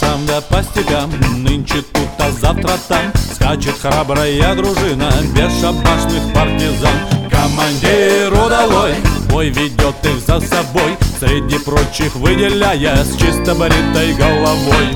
полосам да по степям, нынче тут, а завтра там скачет храбрая дружина бесшабашных партизан. Командиру долой, бой ведет их за собой, среди прочих выделяя с чисто бритой головой.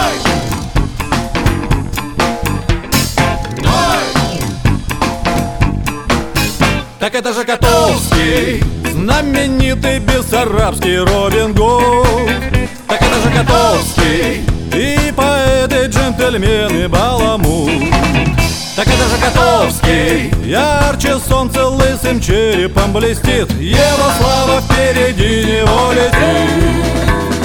Так это же Котовский, знаменитый бессарабский Робин Гуд. Так это же Котовский, и поэт, и джентльмен, и баламут. Так это же Котовский, ярче солнца лысым черепом блестит, его слава впереди него летит.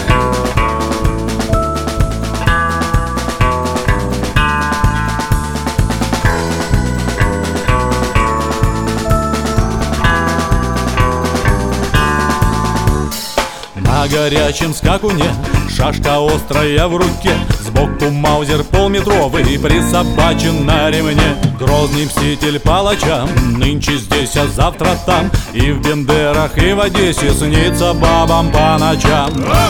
На горячем скакуне шашка острая в руке, сбоку маузер полметровый присобачен на ремне. Грозный мститель палачам нынче здесь, а завтра там, и в Бендерах, и в Одессе снится бабам по ночам.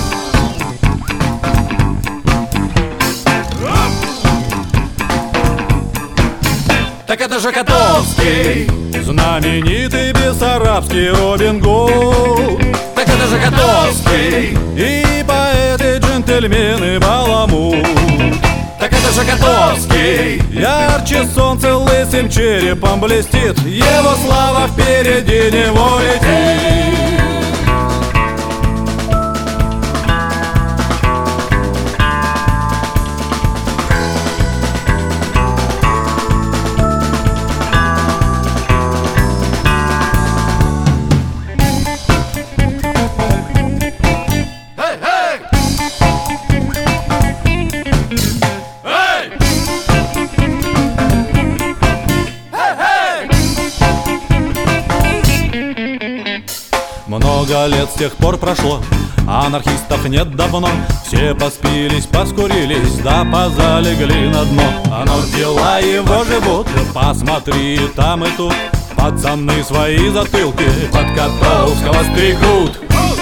Так это же Котовский, знаменитый бессарабский Робин Гуд. Так это же Котовский, и поэт, и джентльмен, и баламут. Так это же Котовский, ярче солнца лысым черепом блестит, его слава впереди него летит. Много лет с тех пор прошло, анархистов нет давно. Все поспились, поскурились, да позалегли на дно. Но дела его живут, посмотри там и тут. Пацаны свои затылки под Котовского стригут.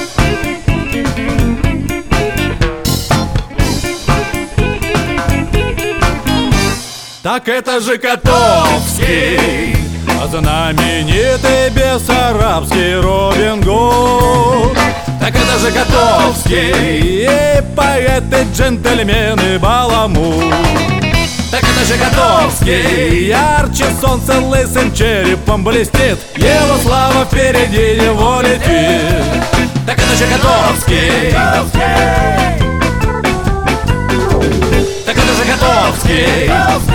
Так это же Котовский, знаменитый бессарабский Робин Гуд. Так это же Котовский, и поэт, и джентльмен, и баламут. Так это же Котовский, ярче солнца лысым черепом блестит, его слава впереди него летит. Так это же Котовский, так это же Котовский.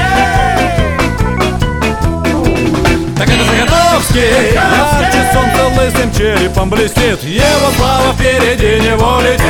Так это же Котовский, ярче солнца лысым черепом блестит, его слава впереди него летит.